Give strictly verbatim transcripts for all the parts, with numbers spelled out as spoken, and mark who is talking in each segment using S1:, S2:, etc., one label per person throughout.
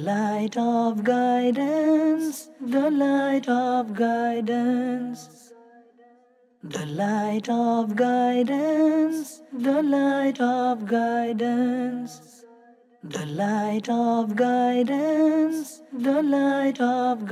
S1: light of guidance, the light of guidance, the light of guidance, the light of guidance, the light of guidance, the light of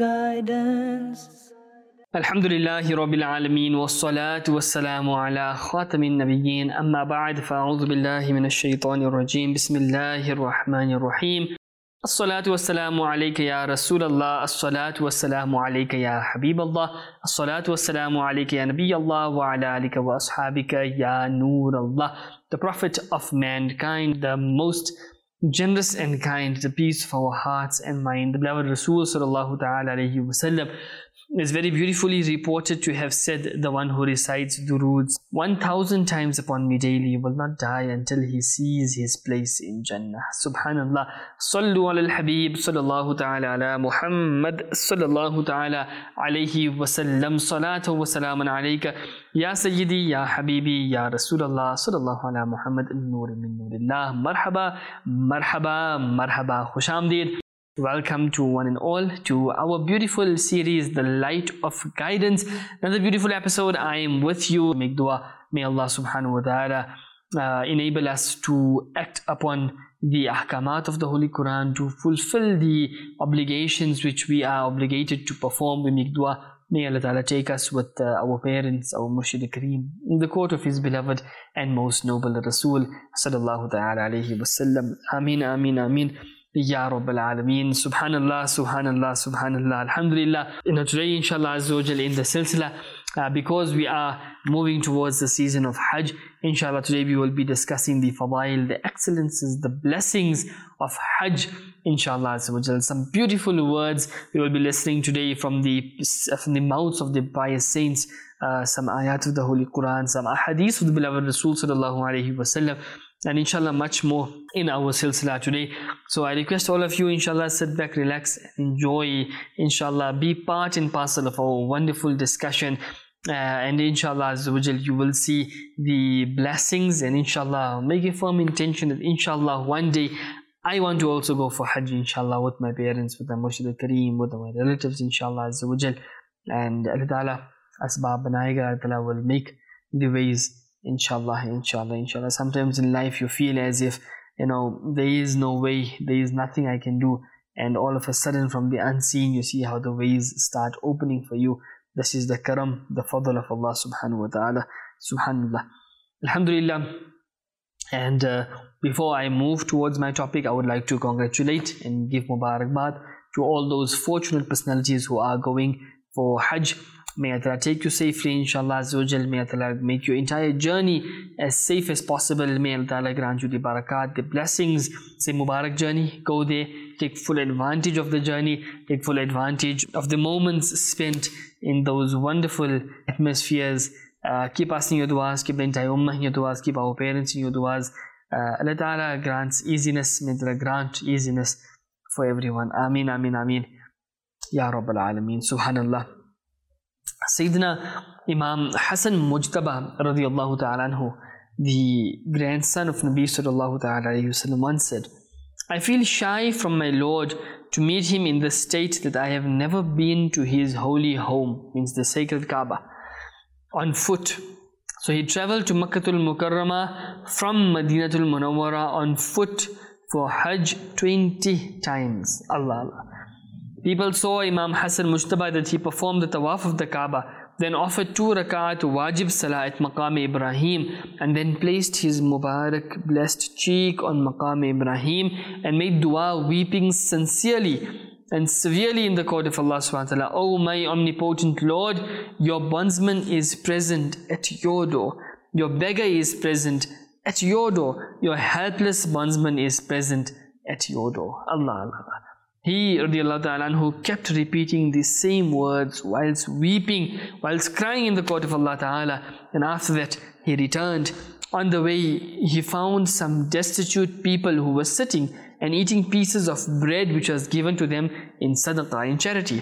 S1: guidance.
S2: Alhamdulillahi Rabbil Alameen wassalatu wassalamu ala khatamin nabiyyin amma ba'd fa'udhu billahi minash shaitanir rajim bismillahir rahmanir rahim. As-salatu wassalamu alayka ya Rasulallah, as-salatu wassalamu alayka ya Habiballah, as-salatu wassalamu alayka ya Nabiyallah wa ala alika wa ashabika ya Noorallah. The Prophet of mankind, the most generous and kind, the peace of our hearts and mind, the beloved Rasul sallallahu ta'ala alayhi wa sallam, is very beautifully reported to have said, the one who recites duroods one thousand times upon me daily will not die until he sees his place in Jannah. Subhanallah. Sallu ala al-Habib sallallahu ta'ala ala Muhammad sallallahu ta'ala alayhi wa sallam. Salatu wa salaman alayka ya Sayyidi ya Habibi ya Rasulallah sallallahu ala Muhammad al-Noor min Noorillah. Marhaba, marhaba, marhaba. Khush Amdeed. Welcome to one and all to our beautiful series, The Light of Guidance. Another beautiful episode. I am with you. Make dua. May Allah subhanahu wa ta'ala uh, enable us to act upon the ahkamat of the Holy Quran, to fulfill the obligations which we are obligated to perform. We make dua. May Allah ta'ala take us with uh, our parents, our Murshid Kareem, in the court of His beloved and most noble Rasul sallallahu ta'ala alayhi wa sallam. Ameen, ameen, ameen. Ya Rabbil Alameen. Subhanallah, Subhanallah, Subhanallah. Alhamdulillah. You know, today, inshallah Azza wa Jal, in the silsila, uh, because we are moving towards the season of Hajj, inshallah, today we will be discussing the fadail, the excellences, the blessings of Hajj, inshallah Azza wa Jal. Some beautiful words we will be listening today from the, from the mouths of the pious saints, uh, some ayat of the Holy Quran, some ahadith of the beloved Rasul sallallahu alayhi wa sallam, and inshallah much more in our silsila today. So I request all of you, inshallah, sit back, relax, enjoy, inshallah, be part and parcel of our wonderful discussion, uh, and inshallah Azza wa Jal, you will see the blessings, and inshallah make a firm intention that inshallah one day I want to also go for Hajj, inshallah, with my parents, with my Murshid Kareem, with my relatives, inshallah Azza wa Jal, and Allah Ta'ala asbab banayega, Allah Ta'ala will make the ways. Inshallah, inshallah, inshallah. Sometimes in life you feel as if, you know, there is no way, there is nothing I can do, and all of a sudden from the unseen you see how the ways start opening for you. This is the karam, the fadl of Allah subhanahu wa ta'ala. Subhanallah. Alhamdulillah. And uh, before I move towards my topic, I would like to congratulate and give mubarakbad to all those fortunate personalities who are going for Hajj. May Allah take you safely, inshallah Azza wa Jal. May Allah make your entire journey as safe as possible. May Allah grant you the barakat, the blessings. Say Mubarak journey, go there, take full advantage of the journey, take full advantage of the moments spent in those wonderful atmospheres. Uh, keep us in your du'as, keep the entire ummah in your du'as, keep our parents in your du'as. Uh, Allah Ta'ala grants easiness, may Allah grant easiness for everyone. Ameen, ameen, ameen. Ya Rabbil Alameen. Subhanallah. Sayyidina Imam Hassan Mujtaba radiyallahu ta'ala anhu, the grandson of Nabi sallallahu ta'ala alayhi wa sallam, once said, I feel shy from my Lord to meet him in the state that I have never been to his holy home, means the sacred Kaaba, on foot. So he traveled to Makkatul Mukarramah from Madinatul Munawwara on foot for Hajj twenty times. Allah Allah. People saw Imam Hassan Mujtaba that he performed the tawaf of the Kaaba, then offered two rakat wajib salah at Maqam Ibrahim, and then placed his Mubarak blessed cheek on Maqam Ibrahim and made dua, weeping sincerely and severely in the court of Allah subhanahu wa ta'ala. O my omnipotent Lord, your bondsman is present at your door, your beggar is present at your door, your helpless bondsman is present at your door. Allah Allah. He, radiallahu ta'ala anhu, kept repeating the same words whilst weeping, whilst crying in the court of Allah ta'ala. And after that, he returned. On the way, he found some destitute people who were sitting and eating pieces of bread which was given to them in sadaqah, in charity.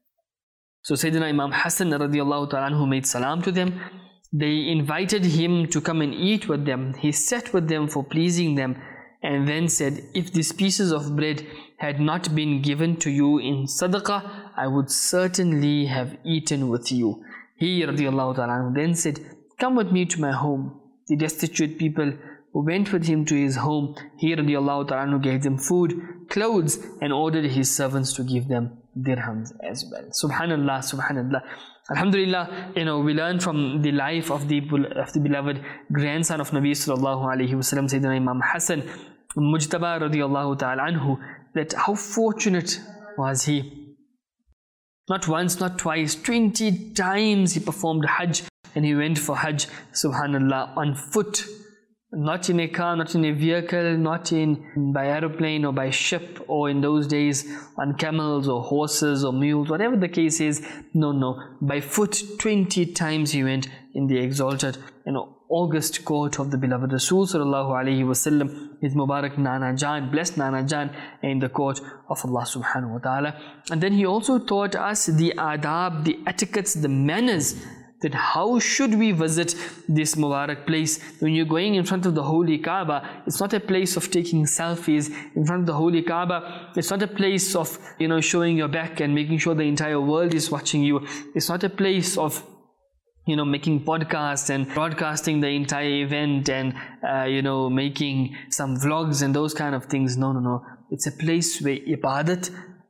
S2: So Sayyidina Imam Hassan radiallahu ta'ala anhu made salam to them. They invited him to come and eat with them. He sat with them for pleasing them, and then said, if these pieces of bread had not been given to you in sadaqah, I would certainly have eaten with you. He radiallahu ta'ala then said, come with me to my home. The destitute people who went with him to his home, he radiallahu ta'ala gave them food, clothes, and ordered his servants to give them dirhams as well. Subhanallah, subhanallah. Alhamdulillah, you know, we learn from the life of the, of the beloved grandson of Nabi sallallahu alayhi wasallam, Sayyidina Imam Hassan Mujtaba radiallahu ta'ala anhu, that how fortunate was he. Not once, not twice, twenty times he performed Hajj, and he went for Hajj, subhanallah, on foot. Not in a car, not in a vehicle, not in by aeroplane or by ship, or in those days on camels or horses or mules, whatever the case is. No, no, by foot twenty times he went in the exalted, you know, august court of the beloved Rasul sallallahu alaihi wasallam, his Mubarak Nana Jan, blessed Nana Jan, in the court of Allah subhanahu wa ta'ala. And then he also taught us the adab, the etiquettes, the manners, that how should we visit this Mubarak place. When you're going in front of the holy Kaaba, it's not a place of taking selfies in front of the holy Kaaba. It's not a place of, you know, showing your back and making sure the entire world is watching you. It's not a place of, you know, making podcasts and broadcasting the entire event and, uh, you know, making some vlogs and those kind of things. No, no, no. It's a place where ibadat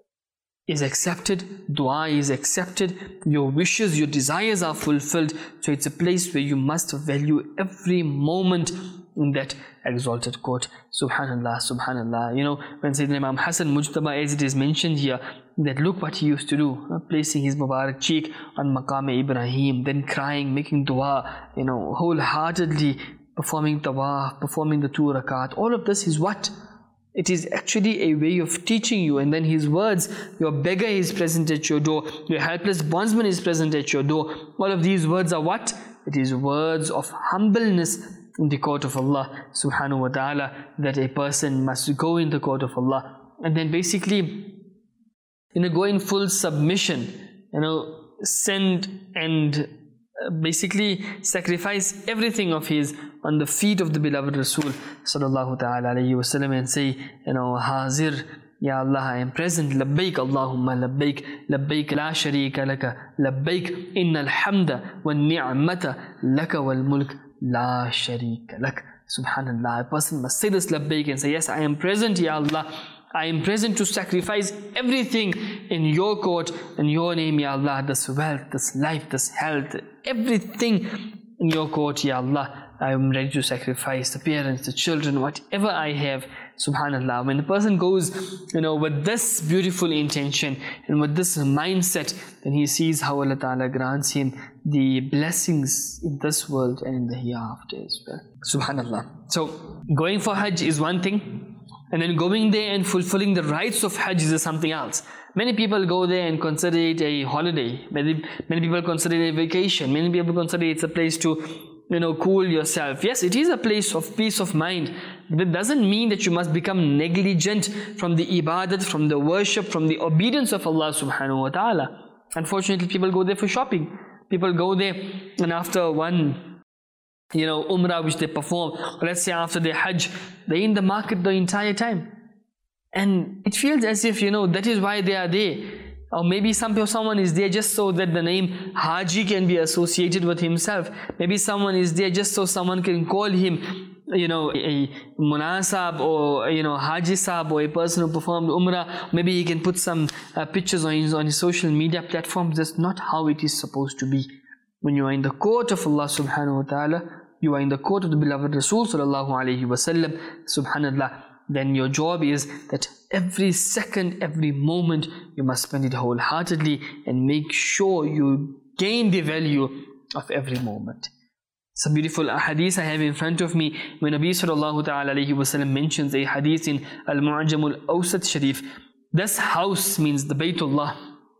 S2: is accepted, dua is accepted, your wishes, your desires are fulfilled. So it's a place where you must value every moment in that exalted court. Subhanallah, subhanallah. You know, when Sayyidina Imam Hassan Mujtaba, as it is mentioned here, that look what he used to do, uh, placing his Mubarak cheek on Maqam Ibrahim, then crying, making dua, you know, wholeheartedly performing tawaf, performing the two rakat. All of this is what? It is actually a way of teaching you. And then his words, your beggar is present at your door, your helpless bondsman is present at your door. All of these words are what? It is words of humbleness in the court of Allah subhanahu wa ta'ala, that a person must go in the court of Allah. And then basically, you know, go in full submission, you know, send and basically sacrifice everything of his on the feet of the beloved Rasul sallallahu ta'ala alayhi wasallam, and say, you know, Hazir, Ya Allah, I am present. Labbaik Allahumma labbaik, labbaik la sharika laka, labbaik innal hamda wal ni'mata laka wal mulk la sharika lak. Subhanallah, a person must say this labbaik and say, yes, I am present, Ya Allah. I am present to sacrifice everything in your court, in your name, Ya Allah. This wealth, this life, this health, everything in your court, Ya Allah. I am ready to sacrifice the parents, the children, whatever I have. Subhanallah. When the person goes, you know, with this beautiful intention and with this mindset, then he sees how Allah Ta'ala grants him the blessings in this world and in the hereafter as well. Subhanallah. So, going for Hajj is one thing. And then going there and fulfilling the rights of Hajj is something else. Many people go there and consider it a holiday. Many, many people consider it a vacation. Many people consider it's a place to, you know, cool yourself. Yes, it is a place of peace of mind. But it doesn't mean that you must become negligent from the ibadat, from the worship, from the obedience of Allah subhanahu wa ta'ala. Unfortunately, people go there for shopping. People go there and after one, you know, umrah which they perform, or let's say after their Hajj, they're in the market the entire time. And it feels as if, you know, that is why they are there. Or maybe some, someone is there just so that the name Haji can be associated with himself. Maybe someone is there just so someone can call him, you know, a Munasab or, you know, Haji Saab, or a person who performed Umrah. Maybe he can put some uh, pictures on his, on his social media platforms. That's not how it is supposed to be. When you are in the court of Allah subhanahu wa ta'ala, you are in the court of the beloved Rasul sallallahu alayhi wa sallam, subhanallah, then your job is that every second, every moment, you must spend it wholeheartedly and make sure you gain the value of every moment. Some beautiful hadith I have in front of me when Nabi sallallahu ta'ala alayhi wa sallam mentions a hadith in Al-Mu'ajam Al-Awsat Sharif. This house means the Baytullah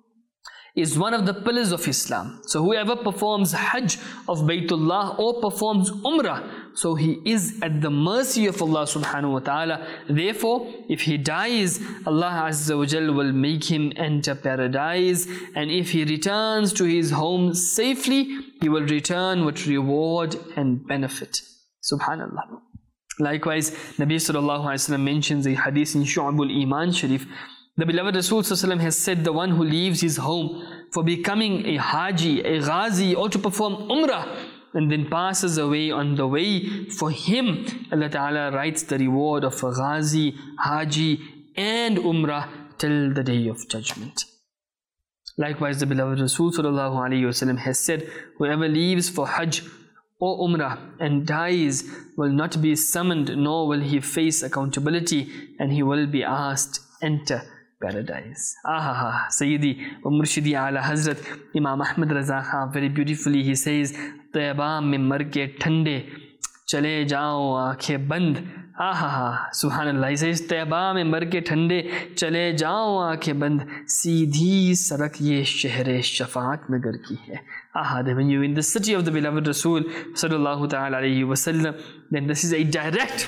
S2: is one of the pillars of Islam. So whoever performs Hajj of Baytullah or performs Umrah, so he is at the mercy of Allah subhanahu wa ta'ala. Therefore, if he dies, Allah Azza wa Jal will make him enter paradise. And if he returns to his home safely, he will return with reward and benefit. Subhanallah. Likewise, Nabi sallallahu alaihi wasallam mentions a hadith in Shu'abul Iman Sharif. The beloved Rasul sallallahu alaihi wasallam has said, the one who leaves his home for becoming a Haji, a Ghazi, or to perform Umrah, and then passes away on the way, for him Allah Ta'ala writes the reward of a Ghazi, Haji and Umrah till the day of judgment. Likewise, the beloved Rasul sallallahu alaihi wasallam has said, whoever leaves for Hajj or Umrah and dies will not be summoned, nor will he face accountability, and he will be asked, enter paradise. Ahaha, Sayyidi wa Murshidi ala Hazrat Imam Ahmad Raza Khan, very beautifully he says, Taiba mein mar ke thande chale jao aankhein band. Ahaha, Subhanallah, he says, Taiba mein mar ke thande chale jao aankhein band, seedhi sarak ye shehre shafaat mein gar ki hai. Aha, then when you're in the city of the beloved Rasul sallallahu ta'ala alayhi wa sallam, then this is a direct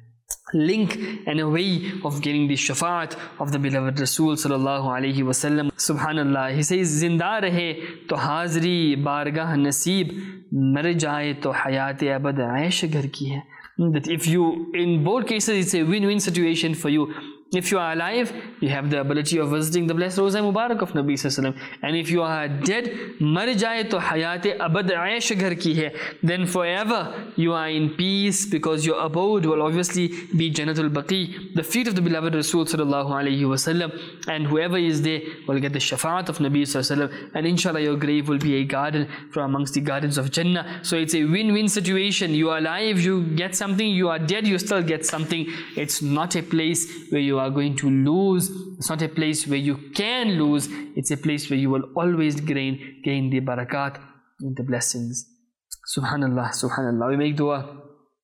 S2: link and a way of getting the shafaat of the beloved Rasul sallallahu alayhi wa sallam. Subhanallah, he says, zinda rahe to hazri bargah naseeb, mar jaye to hayat abad aish ghar ki hai. That if you, in both cases, it's a win-win situation for you. If you are alive, you have the ability of visiting the blessed Roza Mubarak of Nabi Sallallahu Alaihi Wasallam. And if you are dead, mar jaye to hayat abad aish ghar ki hai, then forever you are in peace, because your abode will obviously be Jannatul Baqi, the feet of the beloved Rasul Sallallahu Alaihi Wasallam. And whoever is there will get the shafaat of Nabi Sallallahu Alaihi Wasallam. And inshallah your grave will be a garden from amongst the gardens of Jannah. So it's a win-win situation. You are alive, you get something. You are dead, you still get something. It's not a place where you are are going to lose. It's not a place where you can lose. It's a place where you will always gain, gain the barakat and the blessings. Subhanallah, Subhanallah. We make dua.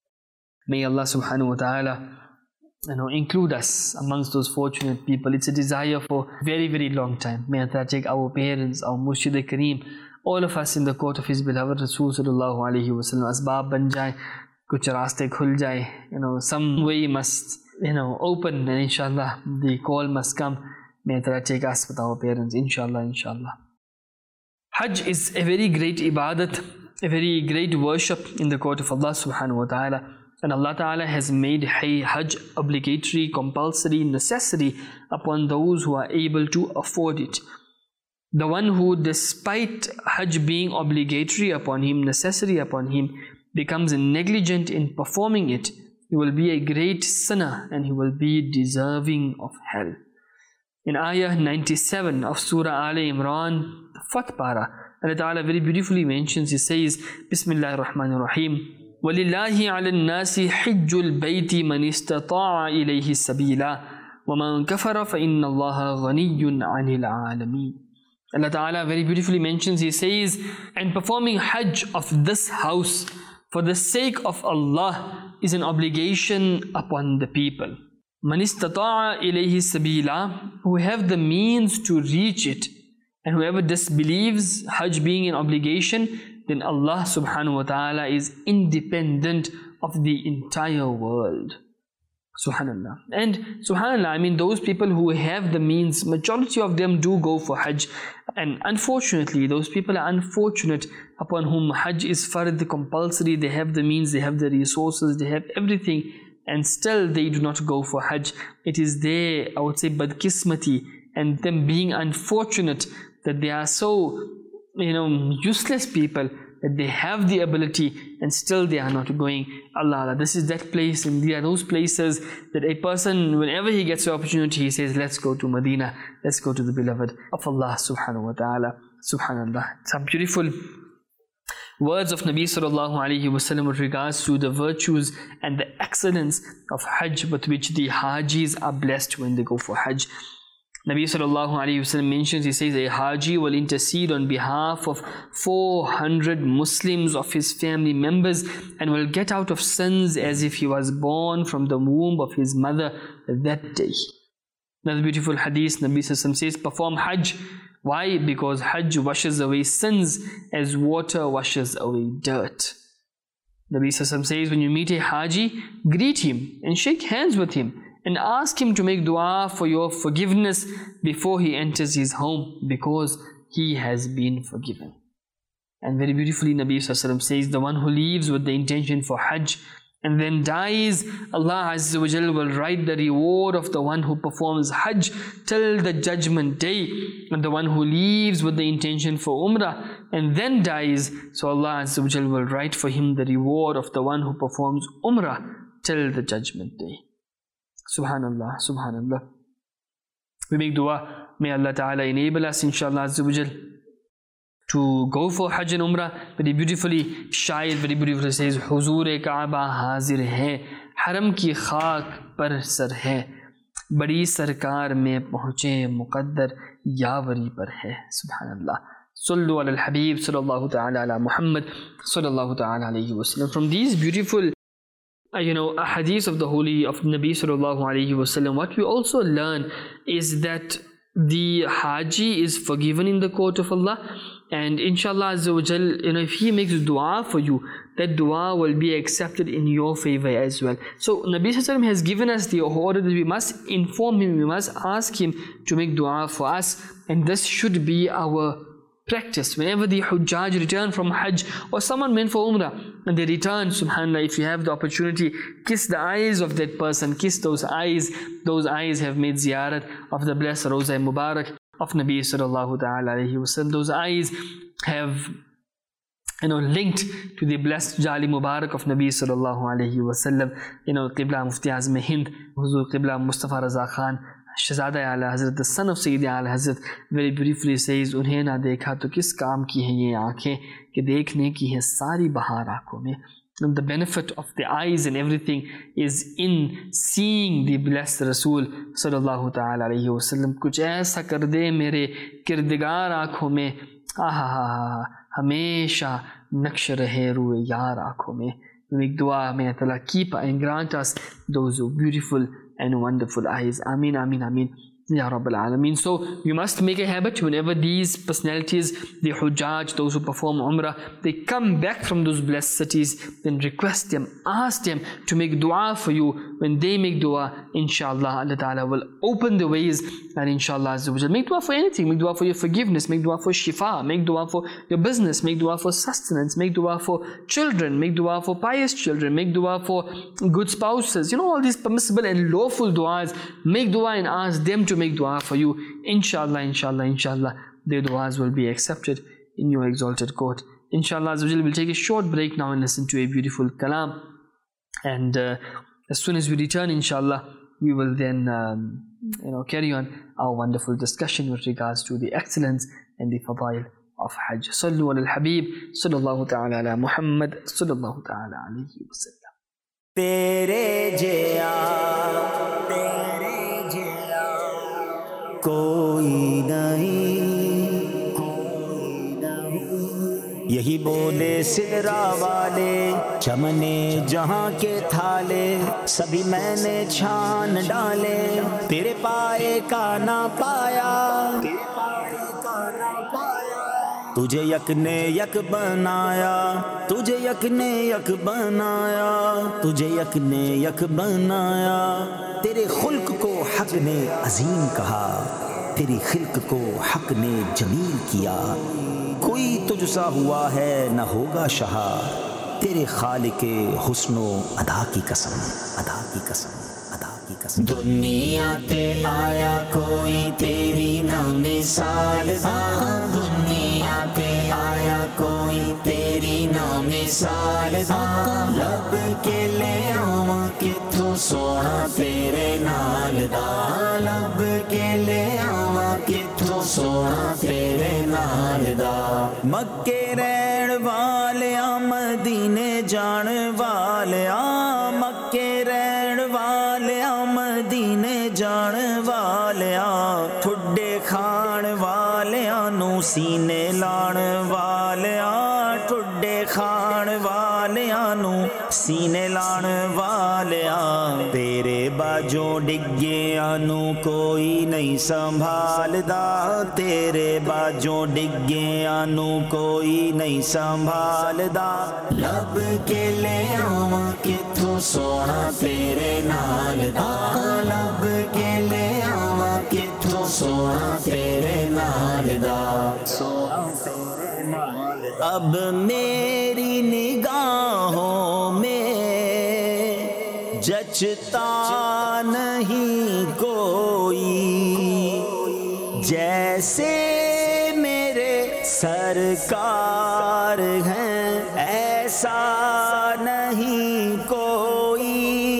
S2: May Allah subhanahu wa ta'ala, you know, include us amongst those fortunate people. It's a desire for a very, very long time. May Allah take our parents, our Murshid Kareem, all of us in the court of His beloved Rasul sallallahu alayhi wa sallam. Asbab ban jaye, kuch raaste khul jaye, you know, some way must, you know, open, and inshallah the call must come. May Allah take us with our parents, inshallah, inshallah. Hajj is a very great ibadat, a very great worship in the court of Allah subhanahu wa ta'ala. And Allah Ta'ala has made Hajj obligatory, compulsory, necessary upon those who are able to afford it. The one who, despite Hajj being obligatory upon him, necessary upon him, becomes negligent in performing it, he will be a great sinner and he will be deserving of hell. In ayah ninety-seven of Surah Al Imran, the fourth para, Allah Ta'ala very beautifully mentions, He says, Bismillahir Rahmanir Rahim, وَلِلَّهِ عَلَى النَّاسِ حِجُّ الْبَيْتِ مَنِ اسْتَطَاعَ إِلَيْهِ السَّبِيلَ وَمَنْ كَفَرَ فَإِنَّ اللَّهَ غَنِيٌّ عَنِ الْعَالَمِينَ. Allah Ta'ala very beautifully mentions, He says, and performing Hajj of this house for the sake of Allah is an obligation upon the people. مَنِ اسْتَطَاعَ إِلَيْهِ السَّبِيلَ, who have the means to reach it, and whoever disbelieves Hajj being an obligation, then Allah subhanahu wa ta'ala is independent of the entire world. Subhanallah. And subhanallah, I mean, those people who have the means, majority of them do go for Hajj. And unfortunately, those people are unfortunate upon whom Hajj is fard, compulsory. They have the means, they have the resources, they have everything, and still they do not go for Hajj. It is their, I would say, badkismati, and them being unfortunate that they are so, you know, useless people, that they have the ability and still they are not going. Allah, Allah, this is that place, and there are those places that a person, whenever he gets the opportunity, he says, let's go to Medina, let's go to the beloved of Allah subhanahu wa ta'ala. Subhanallah. Some beautiful words of Nabi sallallahu alayhi wa sallam with regards to the virtues and the excellence of Hajj with which the Hajis are blessed when they go for Hajj. Nabi sallallahu alayhi wa sallam mentions, he says, a Haji will intercede on behalf of four hundred Muslims of his family members and will get out of sins as if he was born from the womb of his mother that day. Another beautiful hadith, Nabi sallallahu alayhi wa sallam says, perform Hajj. Why? Because Hajj washes away sins as water washes away dirt. Nabi sallallahu alayhi wa sallam says, when you meet a Haji, greet him and shake hands with him, and ask him to make dua for your forgiveness before he enters his home, because he has been forgiven. And very beautifully Nabi sallallahu alayhi wa sallam says, the one who leaves with the intention for Hajj and then dies, Allah Azza wa Jal will write the reward of the one who performs Hajj till the judgment day, and the one who leaves with the intention for Umrah and then dies, so Allah Azza wa Jal will write for him the reward of the one who performs Umrah till the judgment day. Subhanallah, Subhanallah. We make dua, may Allah Ta'ala enable us, inshallah Azza wa Jal, to go for Hajj and Umrah. Very beautifully, Shair very beautifully says, Huzur Kaaba hazir hai, haram ki khak par sar hai, badi sarkar mein pahunche muqaddar yawari par hai. Subhanallah. Sallu ala al-Habib sallallahu ta'ala ala Muhammad sallallahu ta'ala alayhi wa sallam. From these beautiful Uh, you know, a hadith of the holy of Nabi sallallahu alayhi wasallam, what we also learn is that the Haji is forgiven in the court of Allah, and inshallah Azza wa Jal, you know, if he makes dua for you, that dua will be accepted in your favor as well. So Nabi sallallahu alayhi wasallam has given us the order that we must inform him, we must ask him to make dua for us, and this should be our practice. Whenever the Hujjaj return from Hajj, or someone went for Umrah and they return, subhanAllah, if you have the opportunity, kiss the eyes of that person, kiss those eyes. Those eyes have made ziyarat of the blessed Rawza Mubarak of Nabi sallallahu ta'ala alayhi wasallam. Those eyes have, you know, linked to the blessed Jali Mubarak of Nabi sallallahu alayhi wasallam. You know, Qibla Mufti Azam Hind, Huzur Qibla Mustafa Raza Khan Shahzada Ala Hazrat, the son of Sayyidi Ala Hazrat, very beautifully says, Unhe na dekha to kis kaam ki hai ye aankhein, ke dekhne ki hai sari bahar aankhon mein. And the benefit of the eyes and everything is in seeing the blessed Rasul sallallahu ta'ala alayhi wa sallam. Kuch aisa kar de mere kirdigar aankhon mein, aha ha ha, hamesha naksh rahe ruye yaar aankhon mein. We make dua, may Allah keep and grant us those beautiful and wonderful eyes. Ameen, Ameen, Ameen. Ya Rabbil Alameen. So you must make a habit whenever these personalities, the Hujjaj, those who perform Umrah, they come back from those blessed cities, then request them, ask them to make dua for you. When they make dua, inshallah, Allah Ta'ala will open the ways, and inshallah Azza wa Jal, make dua for anything. Make dua for your forgiveness, make dua for shifa, make dua for your business, make dua for sustenance, make dua for children, make dua for pious children, make dua for good spouses. You know, all these permissible and lawful duas, make dua and ask them to make dua for you. Inshallah, inshallah, inshallah, their duas will be accepted in your exalted court. Inshallah Azza wa Jal, we'll take a short break now and listen to a beautiful kalam, and uh, as soon as we return, inshallah, we will then um, you know, carry on our wonderful discussion with regards to the excellence and the fadail of Hajj. Sallu ala al-Habib sallallahu ta'ala ala Muhammad sallallahu ta'ala alayhi wa sallam.
S3: Tere jaya, tere jaya, koi nahi, koi nahi. Yahi bole sidra wale, chamane jahan ke thale, sabhi maine chhaan dale, tere paaye ka na paaya, tere paaye ka na paaya. Tujhe yak ne yak banaya, tujhe yak ne yak banaya, tujhe yak ne yak banaya. Tere khulq ko haq ne azim kaha, teri khilq ko haq ne jameel kiya. کوئی تجھ سا ہوا ہے نہ ہوگا شہا، تیرے خالق حسن و ادا کی قسم، ادا کی قسم، ادا کی قسم. دنیا تے آیا کوئی تیری نہ مثال دا، دنیا تے آیا کوئی تیری نہ مثال دا. لب کے لے آواں کتھوں سونا تیرے نال دا، لب کے لے آواں کتھوں سونا تیرے نال دا. مکے رہن والیاں مدینے جان والیاں، مکے رہن والیاں مدینے جان والیاں. ٹھڈے کھان والیاں نو سینے لان والیاں، ٹھڈے کھان والیاں نو سینے لان والیاں. تیرے باجوں ڈگیاں نو کوئی نہیں سنبھالدا، تیرے باجوں ڈگیاں نو کوئی نہیں سنبھالدا. لب کے لے آواں کتھوں سونا تیرے نال دا، لب کے لے آواں کتھوں سونا تیرے نال دا، سونا تیرے نال. اب میری نگاہوں میں جچتا نہیں کوئی جیسے میرے سرکار ہیں، ایسا نہیں کوئی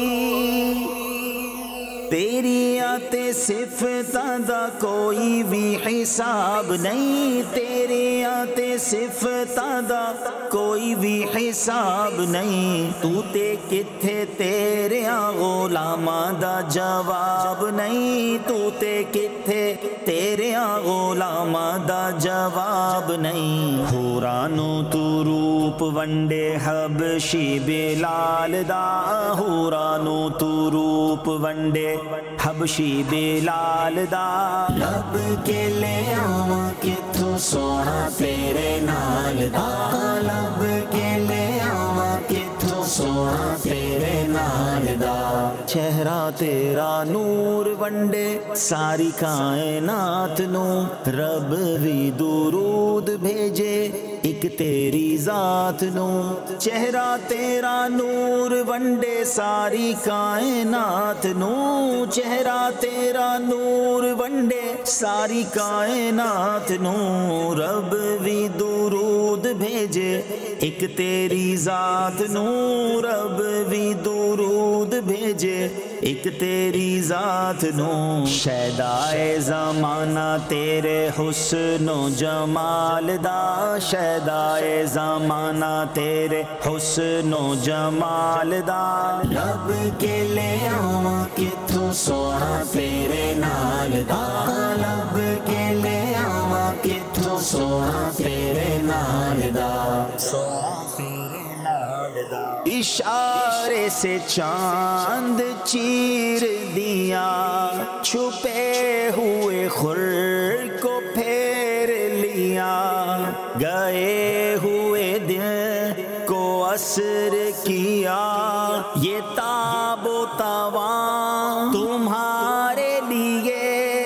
S3: تیری آتے صفتاں دا کوئی بھی حساب نہیں، تیری آتے صفتاں دا کوئی بھی حساب نہیں، تو تے کتھے تیرے غلاماں دا جواب نہیں، تو تے کتھے تیرے غلاماں دا جواب نہیں۔ حورانو تو روپ ونڈے حبشی بلال دا، حورانو تو روپ ونڈے حبشی بلال دا، لب کے لے آواں کتھوں سونا تیرے نال دا، لب کے لے آواں کتھوں سونا تیرے نال دا، چہرہ تیرا نور ونڈے ساری کائنات نو، رب بھی درود بھیجے ایک تیری ذات نو، چہرہ تیرا نور ونڈے ساری کائنات نو، چہرہ تیرا نور ونڈے ساری کائنات نو، رب بھی درود بھیجے ایک تیری ذات نو، رب بھی درود بھیجے ایک تیری ذات نو، شیدائے زمانہ تیرے حسن و جمال دا، شیدائے زمانہ تیرے حسن و جمال دا، لب کے لے آواں کتھوں سونا تیرے نال دا، لب کے لے آواں کتھوں سونا تیرے نال دا، اشارے سے چاند چیر دیا، چھپے ہوئے خور کو پھیر لیا، گئے ہوئے دن کو اثر کیا، یہ تاب و تواں تمہارے لیے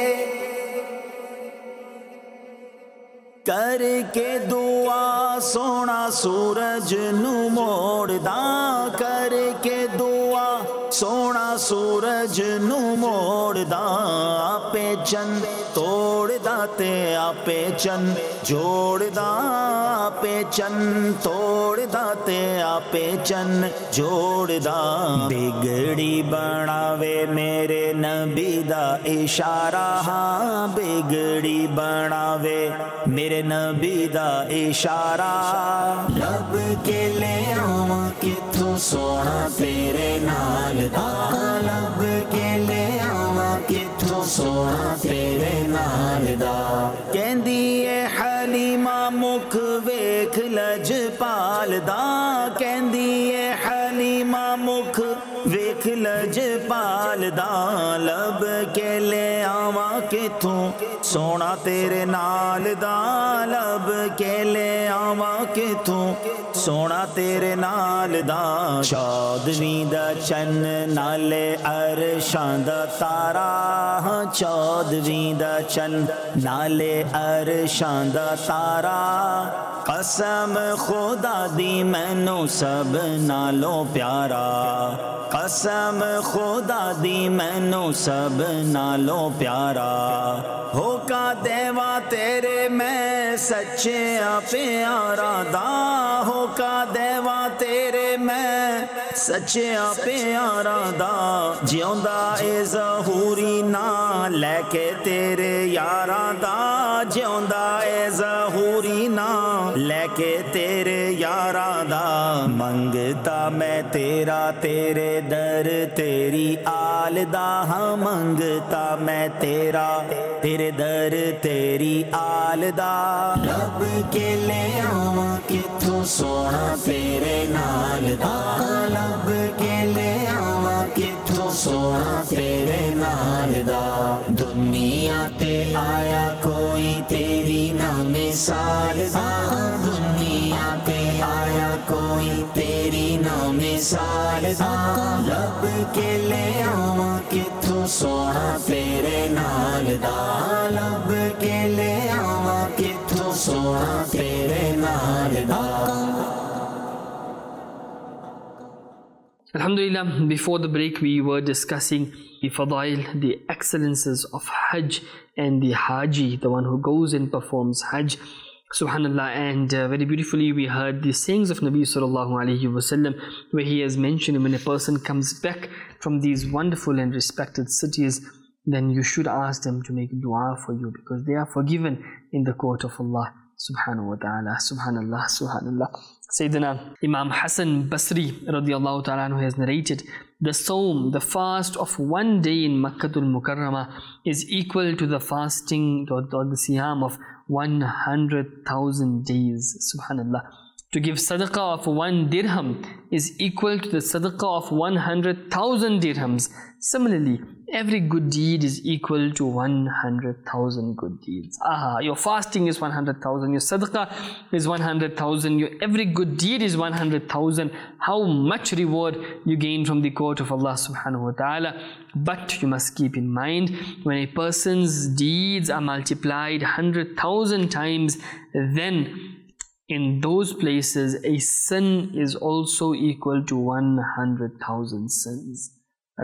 S3: کر کے دعا سونا سورج نو موڑ دا، کر کے دعا سونا سورج نو موڑ دا، آپے چن توڑ دا تے آپے چن جوڑ دا، آپے چن توڑ دا تے آپے چن جوڑ دا، بگڑی بناوے میرے نبی دا اشارہ، ہاں بگڑی بناوے میرے نبی دا اشارہ، لب کے لے آواں کتھوں سونا تیرے نال دا، لب کے لے آواں کتھوں سونا تیرے نال دا، کہندی اے حلیمہ مکھ ویکھ لجپال دا، کہندی اے حلیمہ مکھ ویکھ لجپال دا، لب کے لے آواں کتھوں سونا تیرے نال دا، لب کے لے آواں کتھوں سونا تیرے نال دا، چودویں دا چن نالے عرشاں دا تارا، چودویں دا چن نالے عرشاں دا تارا، قسم خدا دی مینو سب نالوں پیارا، قسم خدا دی مینو سب نالوں پیارا، ہو کا دیوا تیرے میں سچے پیارا دا، ہو کا دیوا تیرے میں سچے پیارا دا، جیوندا اے ظہوری نا لے کے تیرے یارا دا، جیوندا اے ظہوری نا لے کے تیرے یارا دا، منگتا میں تیرا تیرے در تیری آل دا، ہاں منگتا میں تیرا تیرے در تیری آل دا، لب کے لے آواں کتھوں سونا تیرے نال دا، لب کے لے آواں کتھوں سونا تیرے نال دا، دنیا تے آیا کوئی تیری نہ مثال دا، دنیا تے آیا کوئی تیری نہ مثال دا، لب کے لے آواں کتھوں سونا تیرے نال دا، لب کے لے آواں کتھوں سونا تیرے نال دا۔
S2: الحمد Alhamdulillah, before the break we were discussing the fadail, the excellences of Hajj and the Haji, the one who goes and performs Hajj. Subhanallah, and uh, very beautifully we heard the sayings of Nabi sallallahu alaihi wasallam, where he has mentioned when a person comes back from these wonderful and respected cities, then you should ask them to make dua for you, because they are forgiven in the court of Allah subhanahu wa ta'ala. Subhanallah, subhanallah. Sayyidina Imam Hassan Basri radiallahu ta'ala anhu has narrated, the Sawm, the fast of one day in Makkatul Mukarramah is equal to the fasting or, or the Siyam of one hundred thousand days. Subhanallah. To give sadaqah of one dirham is equal to the sadaqah of one hundred thousand dirhams. Similarly, every good deed is equal to one hundred thousand good deeds. Aha, your fasting is one hundred thousand, your sadaqah is one hundred thousand, your every good deed is one hundred thousand. How much reward you gain from the court of Allah subhanahu wa ta'ala. But you must keep in mind, when a person's deeds are multiplied one hundred thousand times, then in those places a sin is also equal to one hundred thousand sins.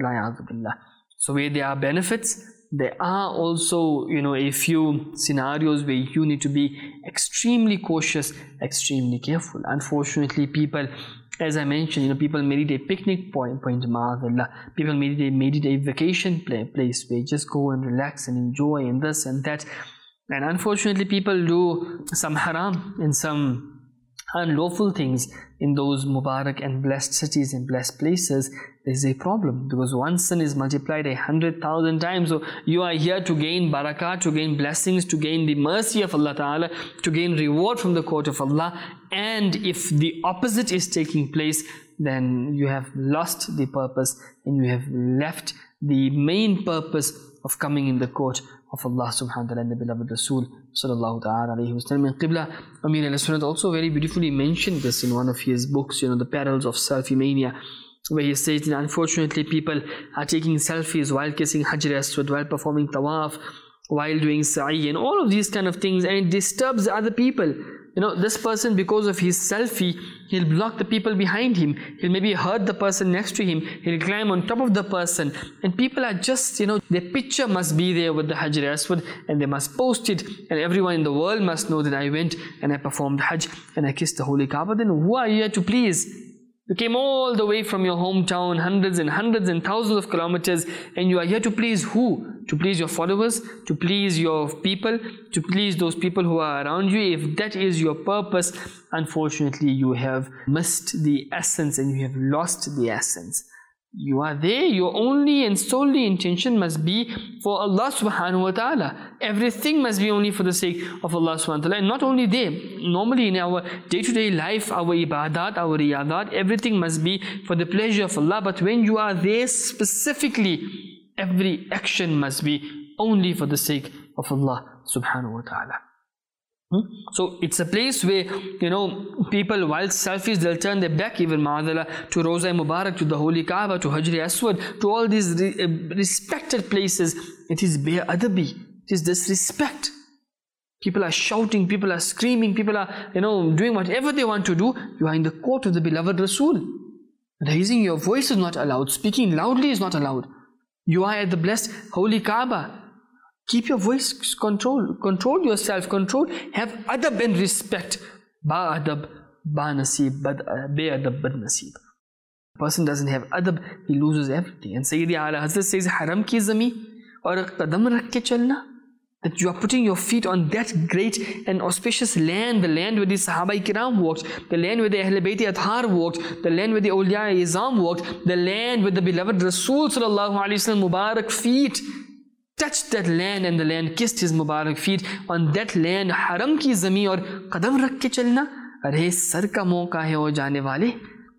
S2: So where there are benefits, there are also, you know, a few scenarios where you need to be extremely cautious, extremely careful. Unfortunately, people, as I mentioned, you know, people made it a picnic point, point people made it, a, made it a vacation play, place where you just go and relax and enjoy and this and that. And unfortunately, people do some haram and some unlawful things in those Mubarak and blessed cities and blessed places. There's a problem, because one sin is multiplied a hundred thousand times. So you are here to gain barakah, to gain blessings, to gain the mercy of Allah Ta'ala, to gain reward from the court of Allah. And if the opposite is taking place, then you have lost the purpose and you have left the main purpose of coming in the court of Allah subhanahu wa ta'ala and the beloved Rasul sallallahu ta'ala alayhi wa sallam. And Qibla Amir al-Sunnat also very beautifully mentioned this in one of his books, you know, The Perils of Selfie Mania, where he says that unfortunately people are taking selfies while kissing Hajar Aswad, while performing tawaf, while doing sa'i and all of these kind of things, and it disturbs other people. You know, this person, because of his selfie, he'll block the people behind him. He'll maybe hurt the person next to him. He'll climb on top of the person. And people are just, you know, their picture must be there with the Hajar Aswad and they must post it. And everyone in the world must know that I went and I performed Hajj and I kissed the Holy Kaaba. Then who are you here to please? You came all the way from your hometown, hundreds and hundreds and thousands of kilometers, and you are here to please who? To please your followers, to please your people, to please those people who are around you. If that is your purpose, unfortunately you have missed the essence and you have lost the essence. You are there, your only and solely intention must be for Allah subhanahu wa ta'ala. Everything must be only for the sake of Allah subhanahu wa ta'ala. And not only there, normally in our day-to-day life, our ibadat, our riyadat, everything must be for the pleasure of Allah. But when you are there specifically, every action must be only for the sake of Allah subhanahu wa ta'ala. Hmm? So it's a place where, you know, people, while selfies, they'll turn their back, even ma'adallah, to Roza Mubarak, to the Holy Kaaba, to Hajar Aswad, to all these re uh, respected places. It is be'adabi, it is disrespect. People are shouting, people are screaming, people are, you know, doing whatever they want to do. You are in the court of the beloved Rasul. Raising your voice is not allowed, speaking loudly is not allowed. You are at the blessed Holy Kaaba. Keep your voice control, control yourself, control, have adab and respect. Ba adab, ba nasib, be adab, bad nasib. Person doesn't have adab, he loses everything. And Sayyidi Ala Hazrat says, Haram ki zami, aur qadam rakh ke chalna. That you are putting your feet on that great and auspicious land, the land where the Sahaba Kiram walked, the land where the Ahl Bayt Athhar walked, the land where the Awliya Izam walked, the land where the beloved Rasul sallallahu alayhi wa sallam Mubarak feet touched that land, and the land kissed his Mubarak feet. On that land, haram ki zami aur qadam rakh ke chalna. Arhe sar ka mauka hai o jaane wale.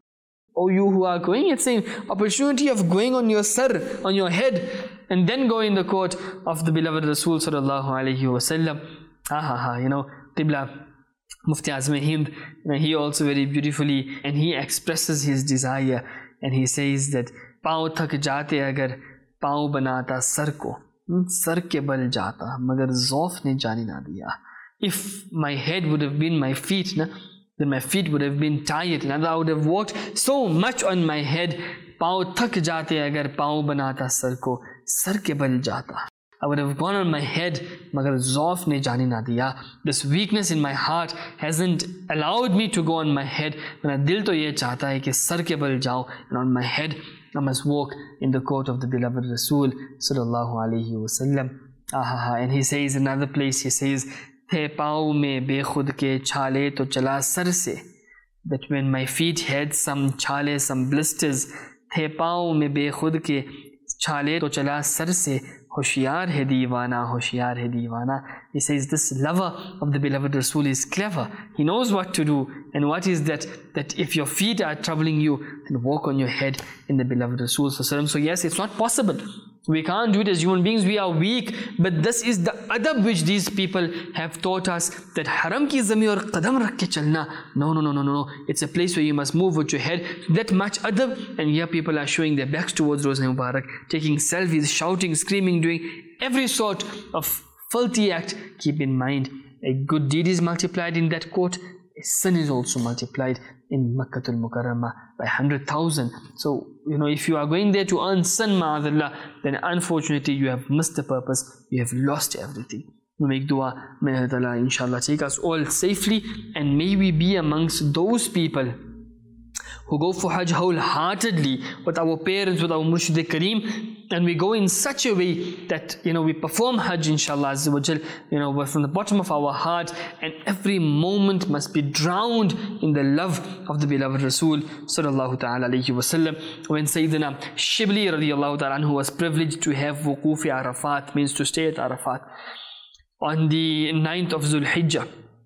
S2: Oh, you who are going, it's an opportunity of going on your sar, on your head, and then go in the court of the beloved Rasul sallallahu alayhi wa sallam. Ha ha ha, you know, Qibla Mufti Azam Hind, you know, he also very beautifully, and he expresses his desire, and he says that paun thak jaate agar paun banata sar ko. Sar ke bal jata, magar Zof ne jani na diya. If my head would have been my feet, na, then my feet would have been tired and I would have walked so much on my head. पाँव थक जाते अगर पाँव बनाता sir को, sir के बल जाता. I would have gone on my head, मगर ज़ौफ़ ने जाने ना दिया. This weakness in my heart hasn't allowed me to go on my head. मेरा दिल तो ये चाहता है कि सर के बल जाओ, and on my head I must walk in the court of the beloved Rasul sallallahu alaihi wasallam. Ah, and he says in another place, he says, थे पाँव में बेखुद के छाले तो चला सर से. That when my feet had some छाले, some blisters, थे पाँव में बेखुद के छाले तो चला सर से. होशियार है दीवाना, होशियार है दीवाना. He says this lover of the beloved Rasul is clever. He knows what to do. And what is that? That if your feet are troubling you, then walk on your head in the beloved Rasul. So yes, it's not possible. We can't do it as human beings. We are weak. But this is the adab which these people have taught us, that haram ki zami aur qadam rakh ke chalna. No, no, no, no, no, no. It's a place where you must move with your head. That much adab. And here people are showing their backs towards Roza Mubarak, taking selfies, shouting, screaming, doing every sort of filthy act. Keep in mind, a good deed is multiplied in that court. A sin is also multiplied in Makkatul Mukarramah by one hundred thousand. So, you know, if you are going there to earn sin, ma'adallah, then unfortunately you have missed the purpose. You have lost everything. We make dua, may Allah inshallah take us all safely, and may we be amongst those people who go for Hajj wholeheartedly with our parents, with our Murshid Kareem, and we go in such a way that, you know, we perform Hajj inshallah Azza wa Jal, you know, from the bottom of our heart, and every moment must be drowned in the love of the beloved Rasul sallallahu ta'ala alayhi wa sallam. When Sayyidina Shibli radiallahu ta'ala anhu was privileged to have wuqufi Arafat, means to stay at Arafat, on the ninth of Zul Hijjah.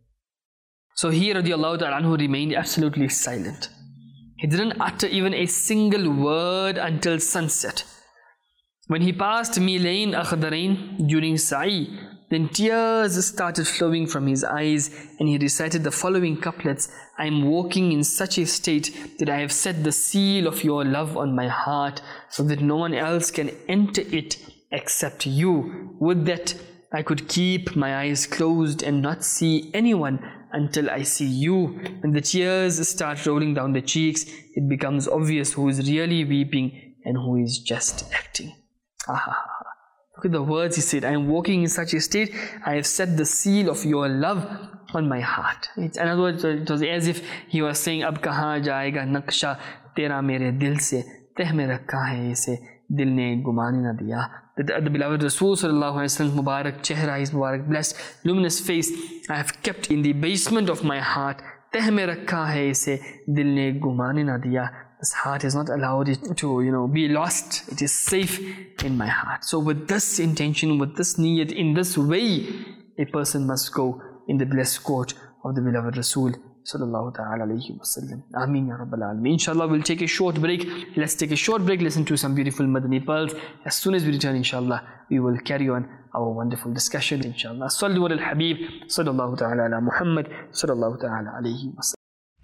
S2: So he radiallahu ta'ala anhu remained absolutely silent. He didn't utter even a single word until sunset. When he passed Milain Akhdarain during Sa'i, then tears started flowing from his eyes, and he recited the following couplets: I am walking in such a state that I have set the seal of your love on my heart, so that no one else can enter it except you. Would that I could keep my eyes closed and not see anyone until I see you. When the tears start rolling down the cheeks, it becomes obvious who is really weeping and who is just acting. Ah, look at the words he said. I am walking in such a state, I have set the seal of your love on my heart. It's, in other words, it was as if he was saying, Ab kahan jayega naqsha tera mere dil se, teh mein rakha hai ise, dil ne gumane na diya. The, the beloved Rasul sallallahu alaihi wasallam Mubarak chehra, his Mubarak blessed luminous face, I have kept in the basement of my heart. Teh mein rakha hai ise, dil ne gumane na diya. This heart has not allowed it to, you know, be lost. It is safe in my heart. So with this intention, with this niyat, in this way, a person must go in the blessed court of the beloved Rasul sallallahu ta'ala alayhi wa sallam. Ameen ya Rabbal Alameen. Inshallah, we'll take a short break. Let's take a short break, listen to some beautiful Madani pearls. As soon as we return, inshallah, we will carry on our wonderful discussion, inshallah. Sallu ala al-Habib sallallahu ta'ala ala Muhammad sallallahu ta'ala alayhi wa sallam.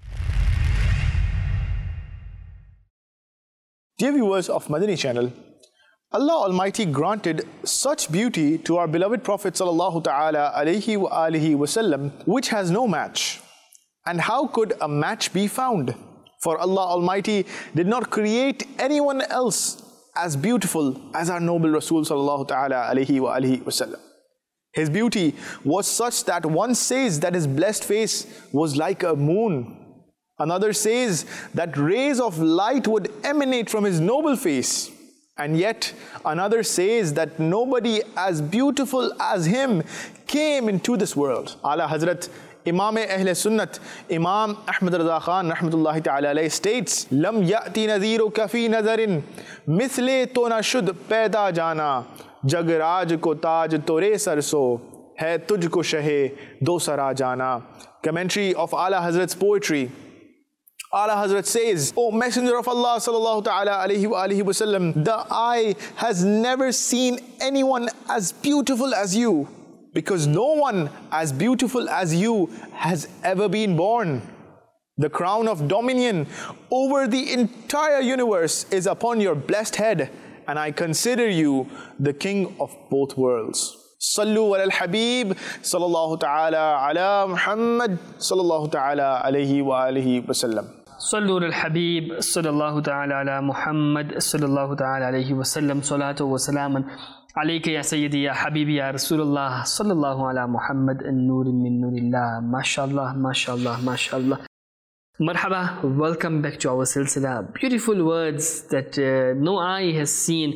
S4: Dear viewers of Madani channel, Allah Almighty granted such beauty to our beloved Prophet sallallahu ta'ala alayhi wa alihi wasallam, which has no match. And how could a match be found? For Allah Almighty did not create anyone else as beautiful as our noble Rasul sallallahu ta'ala alayhi wa alihi wasallam. His beauty was such that one says that his blessed face was like a moon. Another says that rays of light would emanate from his noble face. And yet another says that nobody as beautiful as him came into this world. Ala Hazrat Imam Ahl Sunnat, Imam Ahmad Raza Khan rahmatullahi ta'ala alayhi states, Lam ya'ti naziru kafi nazarin, mithle to na shud paida jana, jagraj ko taj tore sarso, hai tujhko shahe do sara jana. Commentary of Ala Hazrat's poetry. Ala Hazrat says, O Messenger of Allah sallallahu ta'ala alayhi wa alihi wasallam, the eye has never seen anyone as beautiful as you, because no one as beautiful as you has ever been born. The crown of dominion over the entire universe is upon your blessed head, and I consider you the king of both worlds. Sallu ala al-Habib sallallahu ta'ala ala Muhammad sallallahu ta'ala alayhi wa alihi wa sallam.
S2: صلوا على الحبيب صلى الله تعالى على محمد صلى الله تعالى عليه وسلم. صلاة وسلاما عليك يا سيدي يا حبيبي يا رسول الله صلى الله على محمد النور من نور الله. ما شاء الله ما شاء الله ما شاء الله. Marhaba, welcome back to our silsila. Beautiful words that uh, no eye has seen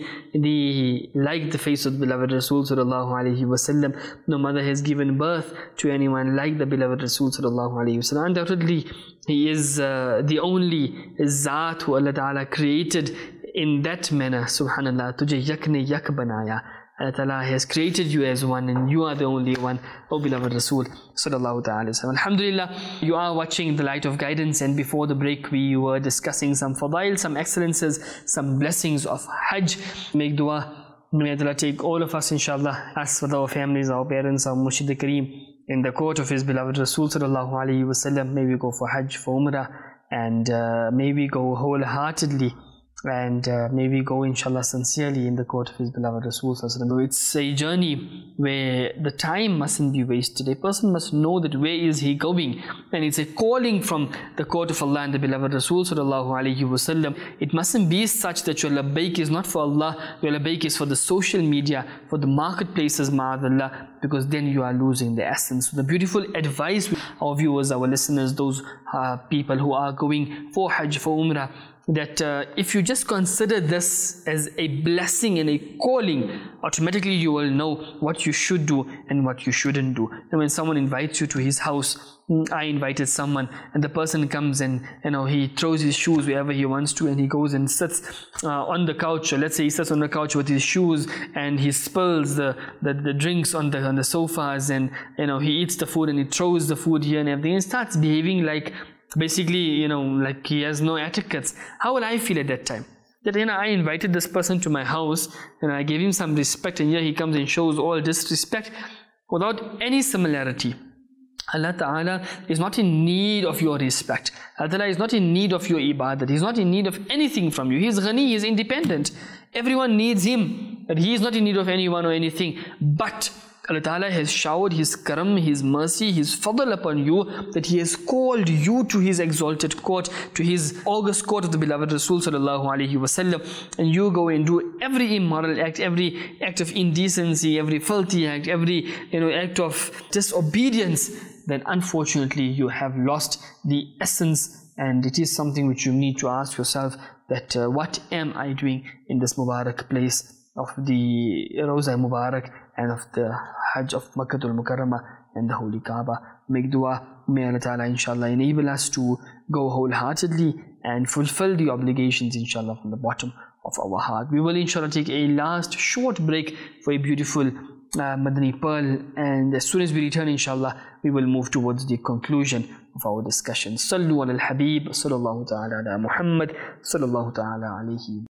S2: the like the face of the beloved Rasul sallallahu alaihi wasallam. No mother has given birth to anyone like the beloved Rasul sallallahu alaihi wasallam. Undoubtedly, he is uh, the only Zat who Allah Ta'ala created in that manner. Subhanallah, tujhe yak ne yak banaya. Allah Ta'ala has created you as one and you are the only one, O beloved Rasul sallallahu ta'ala wasallam. Alhamdulillah, you are watching The Light of Guidance, and before the break we were discussing some fadail, some excellences, some blessings of Hajj. Make dua, may Allah take all of us inshallah, us with our families, our parents, our Murshid Kareem, in the court of his beloved Rasul sallallahu alayhi wasallam. May we go for Hajj, for Umrah, and uh, may we go wholeheartedly, and uh, may we go inshallah sincerely in the court of his beloved Rasul sallallahu alayhi wasallam. It's a journey where the time mustn't be wasted. A person must know that where is he going, and it's a calling from the court of Allah and the beloved Rasul sallallahu alayhi wasallam. It mustn't be such that your labbaik is not for Allah, your labbaik is for the social media, for the marketplaces, ma'adallah, because then you are losing the essence. So the beautiful advice our viewers, our listeners, those uh, people who are going for Hajj, for Umrah, that uh, if you just consider this as a blessing and a calling, automatically you will know what you should do and what you shouldn't do. And when someone invites you to his house, I invited someone, and the person comes and you know he throws his shoes wherever he wants to, and he goes and sits uh, on the couch, or let's say he sits on the couch with his shoes, and he spills the, the, the drinks on the on the sofas, and you know he eats the food and he throws the food here and everything, and starts behaving like basically, you know, like he has no etiquettes. How will I feel at that time? That, you know, I invited this person to my house and I gave him some respect, and here he comes and shows all disrespect without any similarity. Allah Ta'ala is not in need of your respect. Allah Ta'ala is not in need of your ibadat. He is not in need of anything from you. He is ghani, he is independent. Everyone needs him, but he is not in need of anyone or anything. But Allah Ta'ala has showered His karam, His mercy, His fadl upon you, that He has called you to His exalted court, to His august court of the beloved Rasul sallallahu alaihi wasallam, and you go and do every immoral act, every act of indecency, every filthy act, every you know act of disobedience, then unfortunately you have lost the essence, and it is something which you need to ask yourself, that uh, what am I doing in this Mubarak place of the Rawza Mubarak and of the Hajj of Makkatul Mukarramah and the Holy Kaaba. Make dua, may Allah Ta'ala inshallah enable us to go wholeheartedly and fulfill the obligations inshallah from the bottom of our heart. We will inshallah take a last short break for a beautiful uh, Madani Pearl, and as soon as we return inshallah we will move towards the conclusion of our discussion. Sallu ala al-Habib sallallahu ta'ala ala Muhammad sallallahu ta'ala alayhi.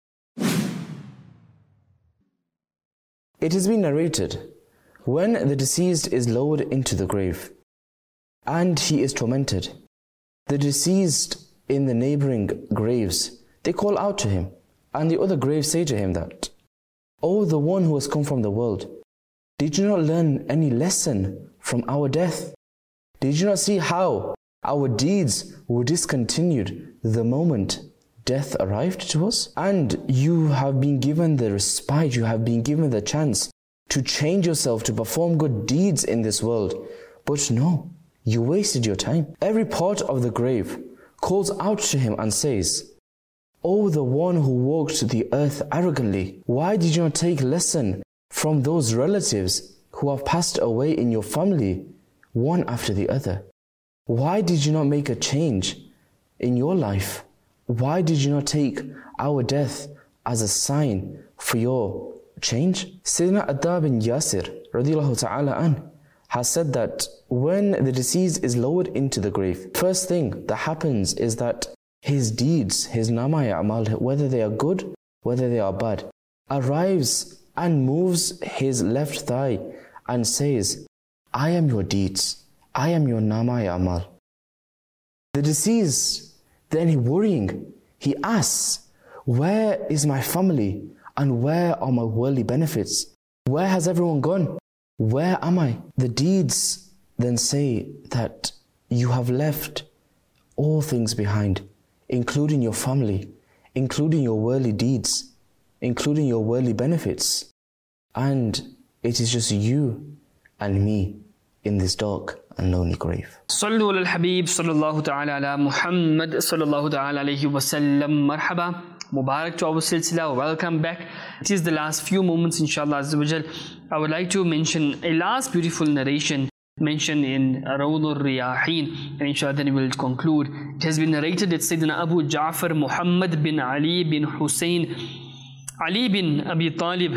S5: It has been narrated, when the deceased is lowered into the grave and he is tormented, the deceased in the neighboring graves, they call out to him, and the other graves say to him that, "O the one who has come from the world, did you not learn any lesson from our death? Did you not see how our deeds were discontinued the moment death arrived to us? And you have been given the respite, you have been given the chance to change yourself, to perform good deeds in this world. But no, you wasted your time." Every part of the grave calls out to him and says, "O the one who walked the earth arrogantly, why did you not take lesson from those relatives who have passed away in your family, one after the other? Why did you not make a change in your life? Why did you not take our death as a sign for your change?" Sayyidina Atta bin Yasir radiyallahu ta'ala an has said that when the deceased is lowered into the grave, first thing that happens is that his deeds, his namaya amal, whether they are good, whether they are bad, arrives and moves his left thigh and says, "I am your deeds, I am your namaya amal." The deceased, then he worrying, he asks, "Where is my family and where are my worldly benefits? Where has everyone gone?" Where am I? The deeds then say that you have left all things behind, including your family, including your worldly deeds, including your worldly benefits. And it is just you and me in this dark and lonely grave.
S2: Sallu ala al-Habib sallallahu ta'ala ala Muhammad sallallahu ta'ala alayhi wa sallam. Marhaba. Mubarak to our silsila. Welcome back. It is the last few moments, inshallah azza wa jal. I would like to mention a last beautiful narration mentioned in Rawd al-Riyahin, and inshallah then we will conclude. It has been narrated that Sayyidina Abu Ja'far Muhammad bin Ali bin Hussein Ali bin Abi Talib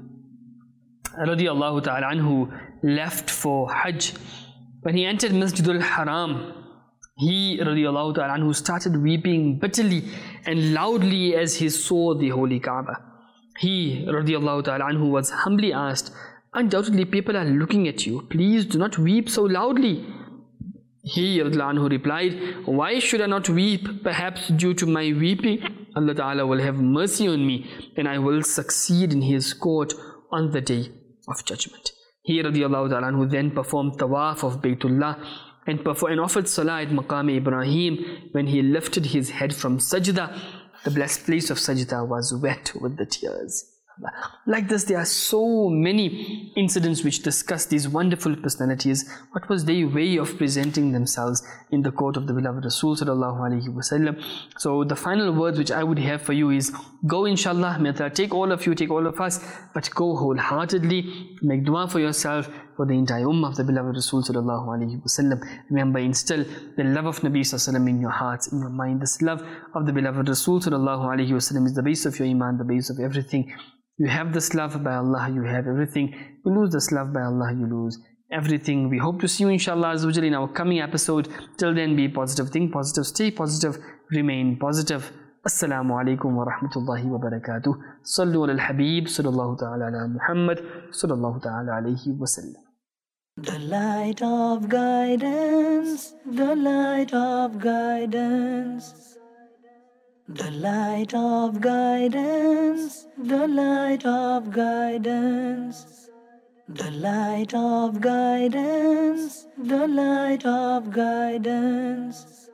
S2: radiyallahu ta'ala anhu left for Hajj. When he entered Masjid al-Haram, he radiyallahu ta'ala anhu started weeping bitterly and loudly as he saw the holy Kaaba. He radiyallahu ta'ala anhu was humbly asked, "Undoubtedly people are looking at you. Please do not weep so loudly." He radiyallahu anhu replied, "Why should I not weep? Perhaps due to my weeping, Allah ta'ala will have mercy on me and I will succeed in His court on the day of judgment." He radiyallahu ta'ala anhu then performed tawaf of Baytullah and, performed, and offered salah at Maqam Ibrahim. When he lifted his head from sajda, the blessed place of sajda was wet with the tears. Like this, there are so many incidents which discuss these wonderful personalities. What was their way of presenting themselves in the court of the beloved Rasul sallallahu alaihi wasallam? So the final words which I would have for you is, go inshallah, may Allah take all of you, take all of us, but go wholeheartedly, make dua for yourself, for the entire ummah of the beloved Rasul sallallahu alaihi wasallam. Remember, instill the love of Nabi sallallahu alaihi wasallam in your hearts, in your mind. This love of the beloved Rasul sallallahu alaihi wasallam is the base of your iman, the base of everything. You have this love, by Allah you have everything. You lose this love, by Allah you lose everything. We hope to see you inshallah azza wa jalla in our coming episode. Till then, be positive, think positive, stay positive, remain positive. Assalamu alaikum wa rahmatullahi wa barakatuh. Sallu ala al-Habib sallallahu ta'ala ala Muhammad sallallahu ta'ala alayhi wa sallam.
S1: The light of guidance, the light of guidance. The light of guidance, the light of guidance, the light of guidance, the light of guidance.